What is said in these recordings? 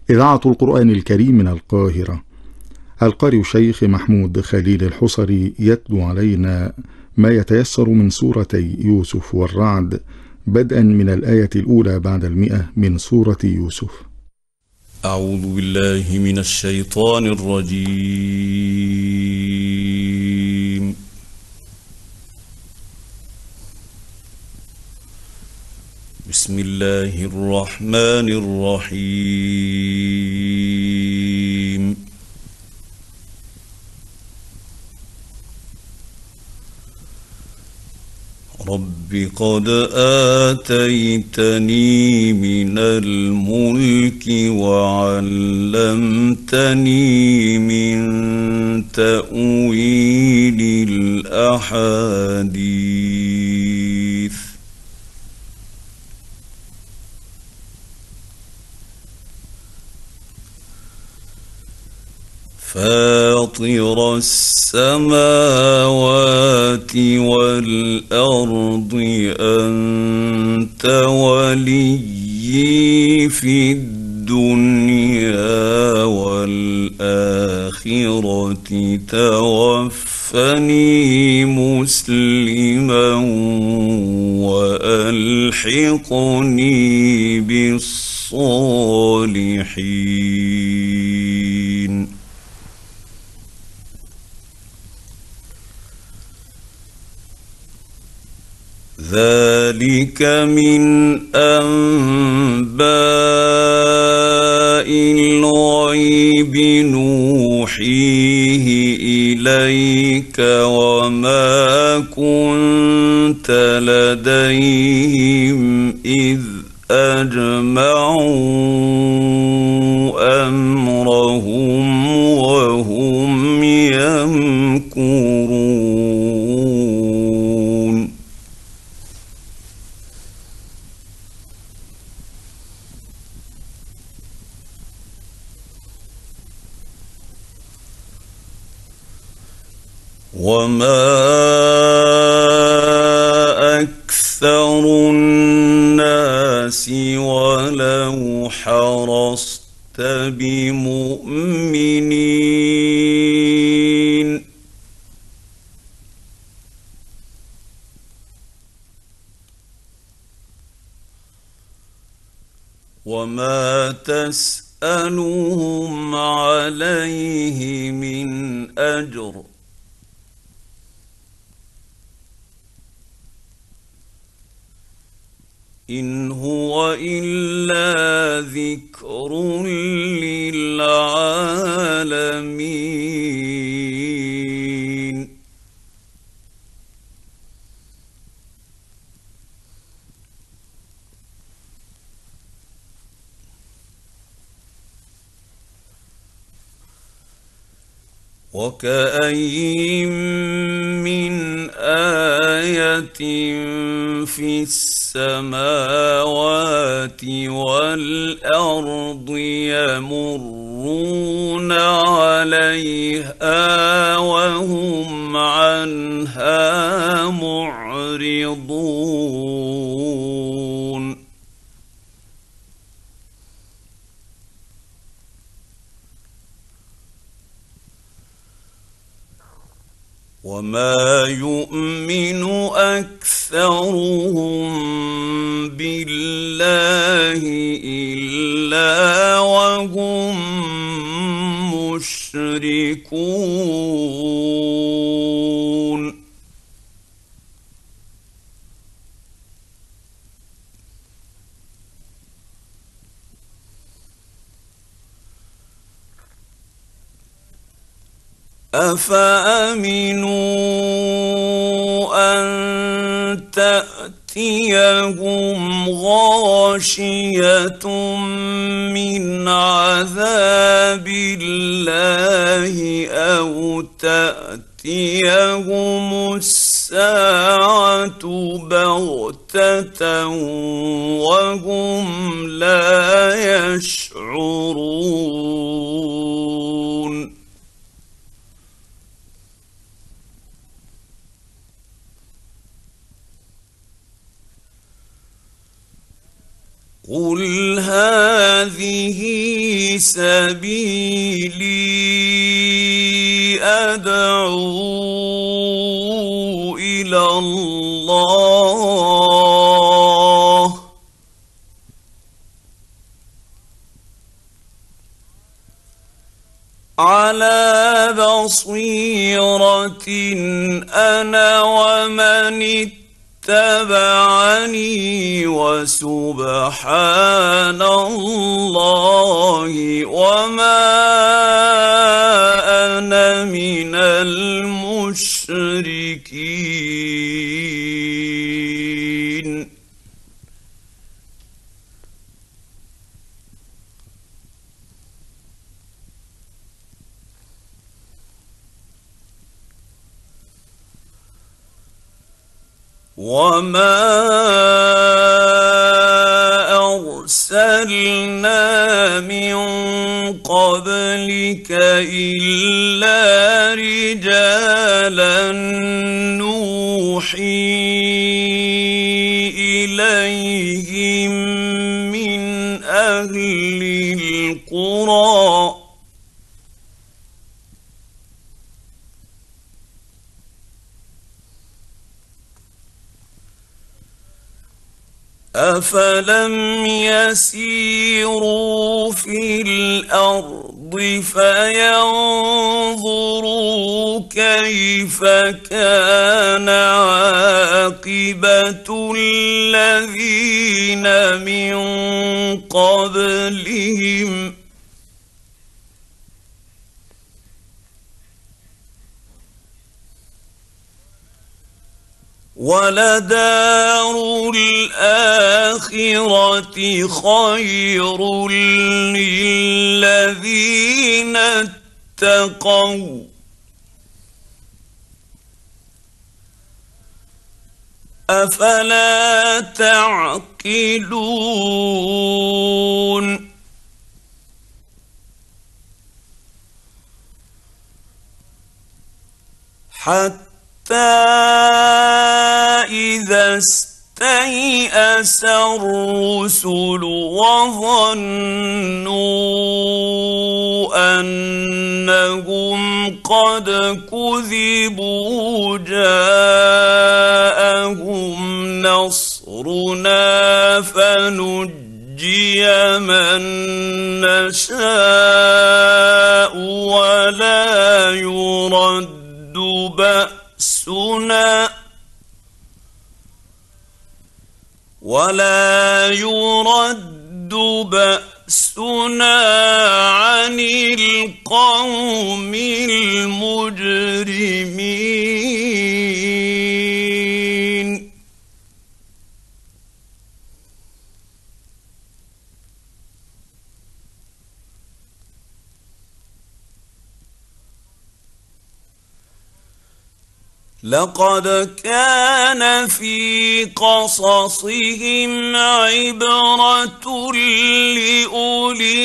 إذاعة القرآن الكريم من القاهرة. القارئ الشيخ محمود خليل الحصري يتلو علينا ما يتيسر من سورتي يوسف والرعد، بدءا من الآية الأولى بعد 100 من سورة يوسف. أعوذ بالله من الشيطان الرجيم. بسم الله الرحمن الرحيم. رب قد آتيتني من الملك وعلمتني من تأويل الأحاديث فاطر السماوات والأرض أنت وليي في الدنيا والآخرة توفني مسلما وألحقني بالصالحين. ذلك من أنباء الغيب نوحيه إليك وما كنت لديهم إذ أجمعوا أمرهم وهم يمكرون. وما أكثر الناس ولو حرصت بمؤمنين. وما تسألهم عليه من أجر إن هو إلا ذكر للعالمين. وكأين من آية في السماوات والأرض يمرون عليها وهم عنها معرضون. وما يؤمن أكثرهم بالله إلا وهم مشركون. أفأمنوا أن تأتيهم غاشية من عذاب الله أو تأتيهم الساعة بغتة وهم لا يشعرون. قل هذه سبيلي أدعو إلى الله على بصيرة أنا ومن اتبعني وسبحان الله وما أنا من المشركين. وما أرسلنا من قبلك إلا رجالا نوحي إليهم من أهل القرى أفلم يسيروا في الأرض فينظروا كيف كان عاقبة الذين من قبلهم ولدار الآخرة خير للذين اتقوا أفلا تعقلون حتى إذا استيأس الرسل وظنوا أنهم قد كذبوا جاءهم نصرنا فنجي من نشاء ولا يرد بأسنا عن القوم المجرمين. لقد كان في قصصهم عبرة لأولي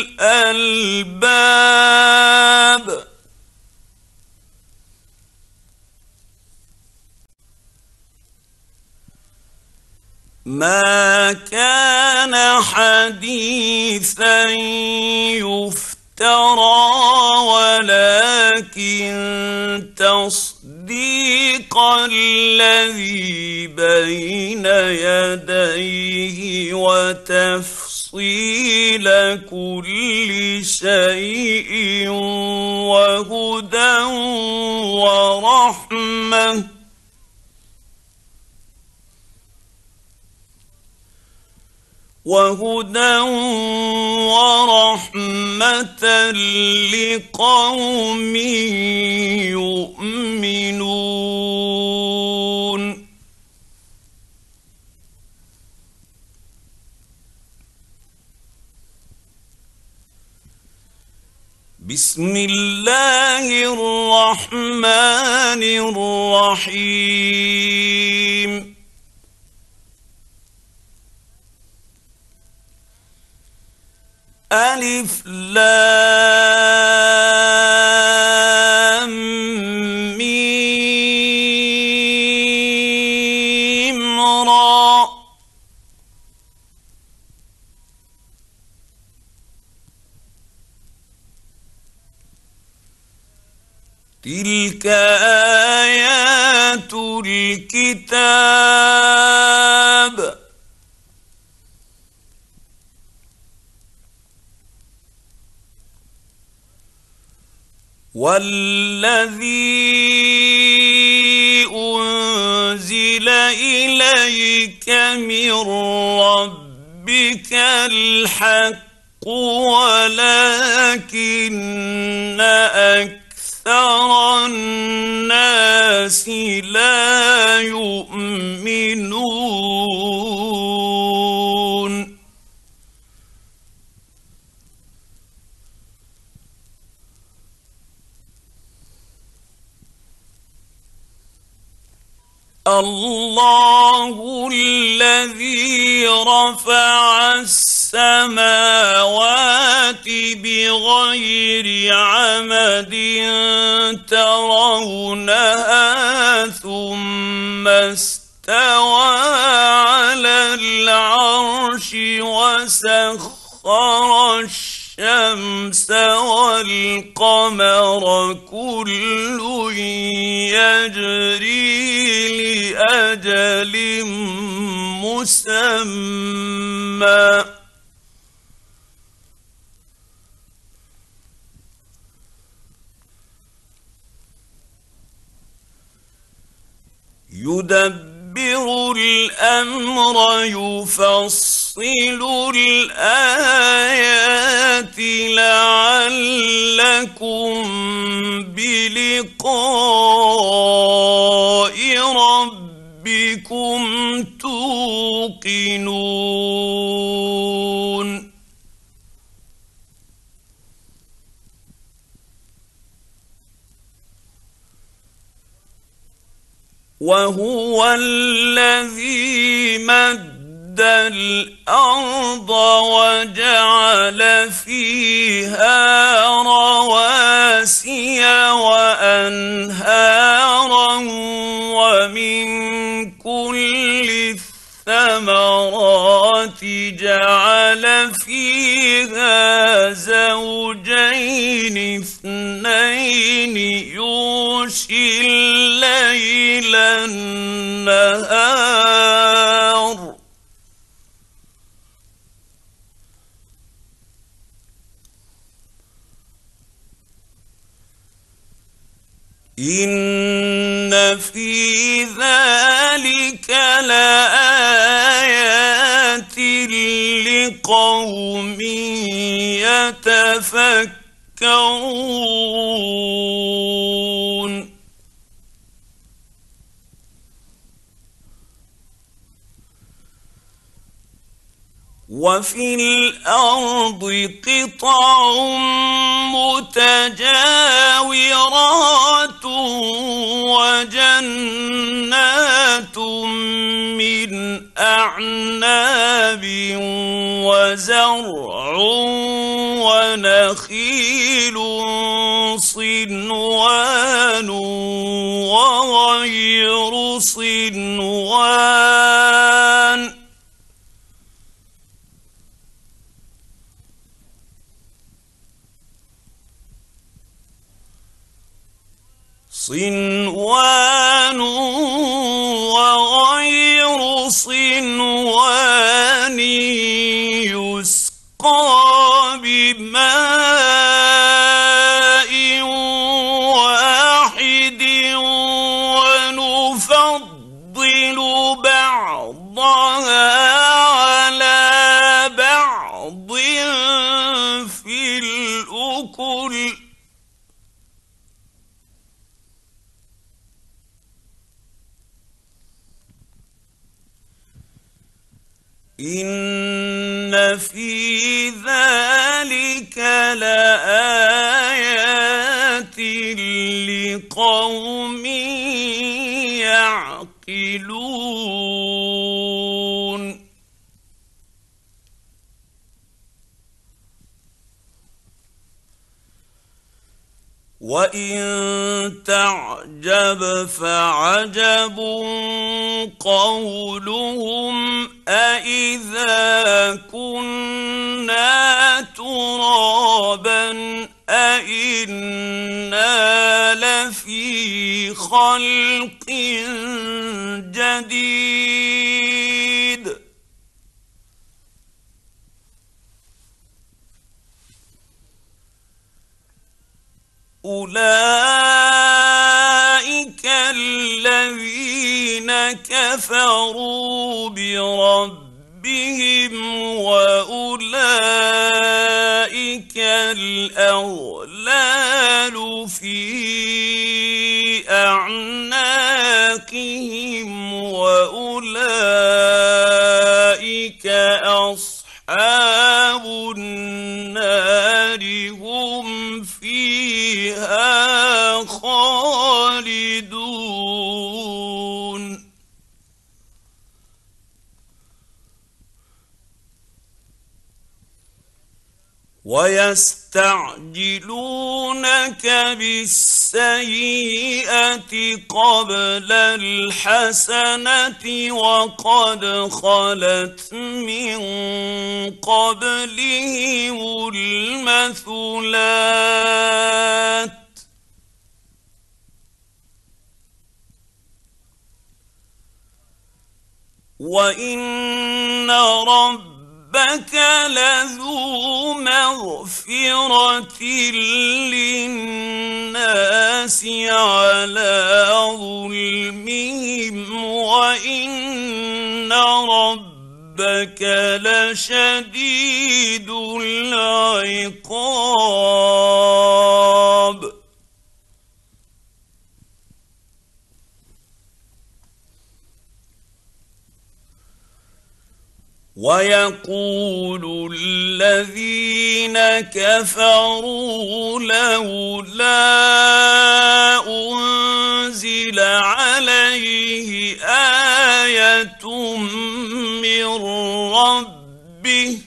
الألباب ما كان حديثا يفترى ولكن تصديق الذي بين يديه وتفصيل كل شيء وهدى ورحمة لقوم يؤمنون. بسم الله الرحمن الرحيم. ألف لام ميم را تلك آيات الكتاب والذي أنزل إليك من ربك الحق ولكن أكثر الناس لا يؤمنون الله الذي رفع السماوات بغير عمد ترونها ثم استوى على العرش وسخر الشمس والقمر كل يجري لأجل مسمى يدبر الأمر يفصل الآيات لعلكم بلقاء ربكم توقنون وهو الذي مد الأرض وجعل فيها رواسي وأنهارا ومن كل الثمرات جعل فيها زوجين اثنين يغشي الليل النهار إن في ذلك لآيات لقوم يتفكرون وفي الأرض قطع متجاورات وجنات من أعناب وزرع ونخيل صنوان وغير صنوان وغير صنوان يسقى بماء واحد ونفضل بعضها على بعض في الأكل إن في ذلك لآيات لقوم يعقلون وإن تعجب فعجب قولهم أإذا كنا ترابا أإنا لفي خلق جديد. أولئك الذين كفروا بربهم وأولئك الأغلال في أعناقهم وأولئك أصحاب النار هم فيها خالدون. ويستعجلونك بالسيئة قبل الحسنة وقد خلت من قبلهم المثلات وإن ربك لذو مغفرة للناس على ظلمهم وإن ربك لشديد العقاب. ويقول الذين كفروا لولا أنزل عليه آية من ربه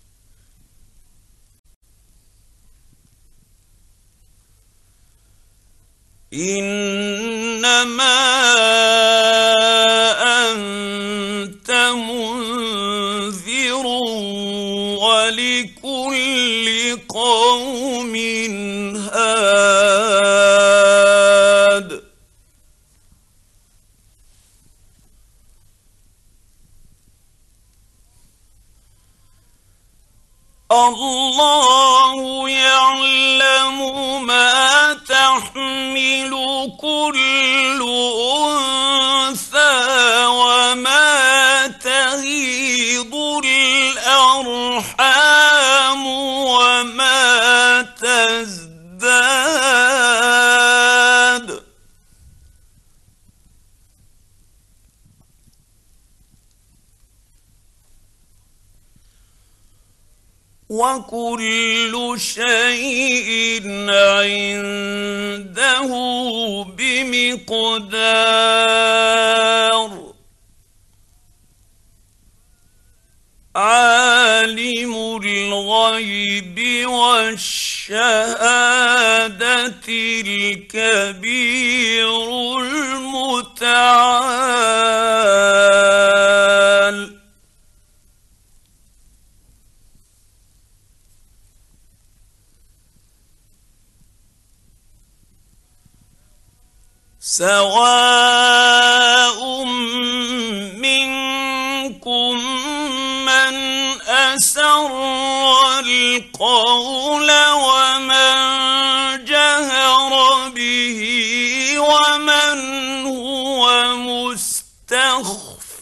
إنما أنت منذر ولكل قوم هاد. الله يعلم ما تحمل كل أنثى وما تغيض الأرحام وما تزداد. وكل شيء عنده بمقدار. عالم الغيب والشهادة الكبير المتعال. سواء منكم من أسر القول ومن جهر به ومن هو مستخف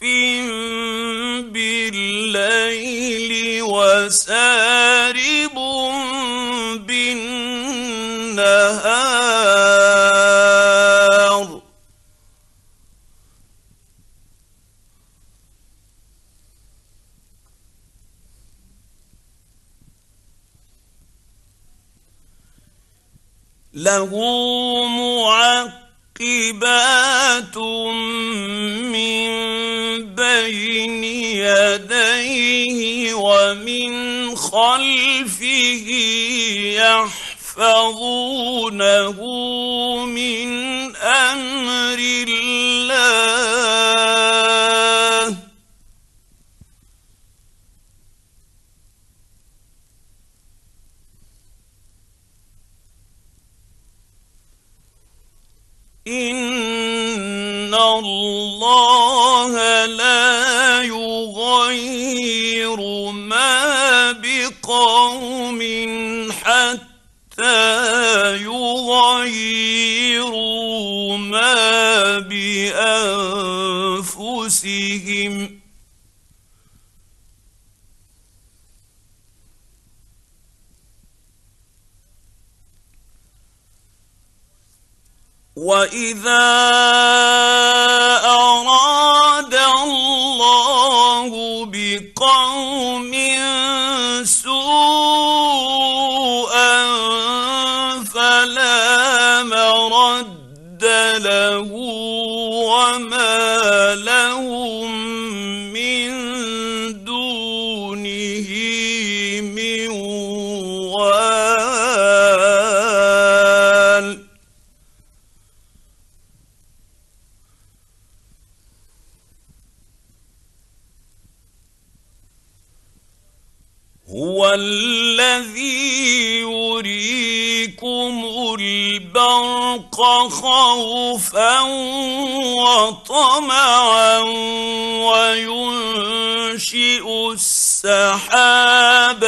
بالليل وسارب بالنهار. له معقبات من بين يديه ومن خلفه يحفظونه من أمر الله. إن الله لا يغير ما بقوم حتى يغيروا ما بأنفسهم وإذا أراد الله بقوم سوءا فلا مرد له وما لهم من دونه من وال هو الذي يريكم البرق خوفا وطمعا وينشئ السحاب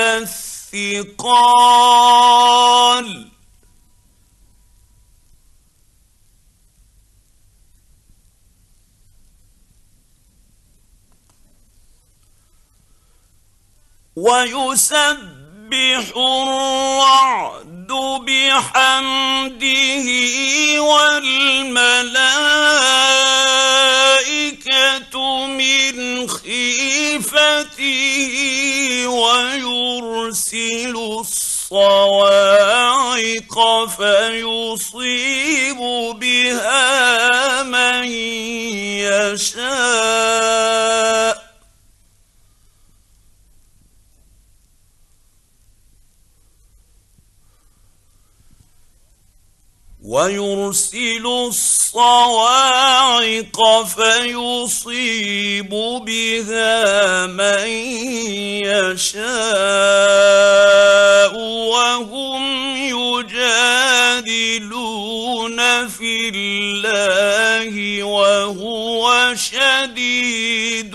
الثقال ويسبح الرعد بحمده والملائكة من خيفته ويرسل الصواعق فيصيب بها من يشاء ويرسل الصواعق فيصيب بها من يشاء وهم يجادلون في الله وهو شديد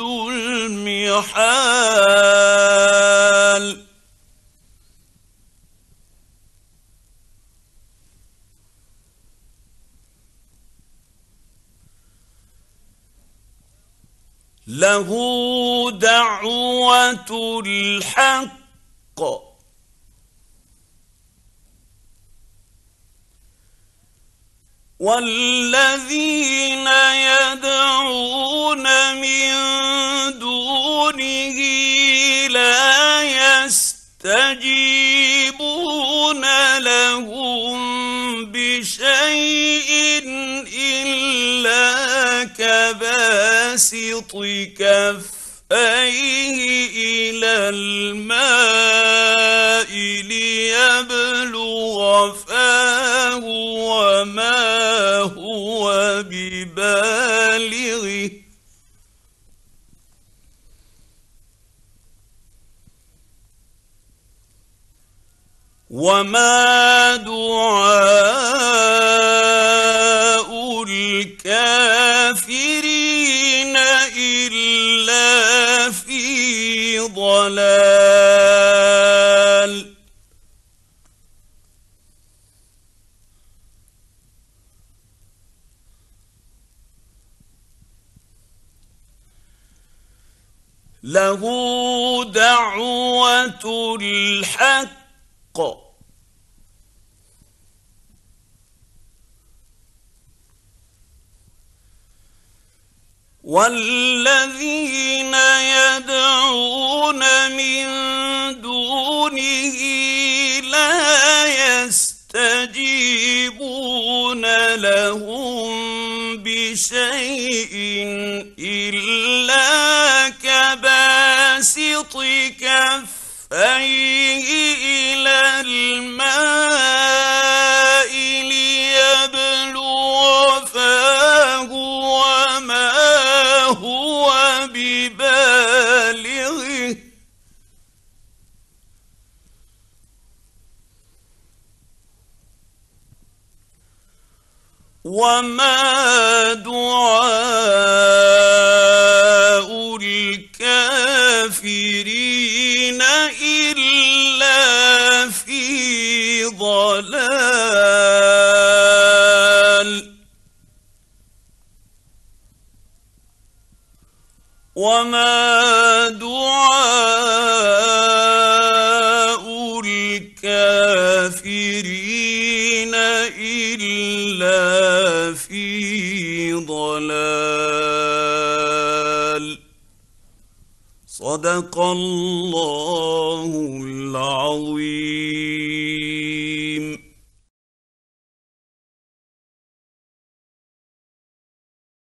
المحال له دعوة الحق والذين يدعون من دونه لا يستجيبون لهم بشيء إلا كباسط كفيه إلى الماء ليبلغ فاه وما هو ببالغه وما دعاء الكافرين إلا في ضلال له دعوة الحق والذين يدعون من دونه لا يستجيبون لهم بشيء إلا كباسط كفيه إلى الماء ليبلغ فاه وما هو ببالغه وما دعاء الكافرين إلا في ضلال وما دعاء الكافرين إلا في ضلال. صدق الله العظيم.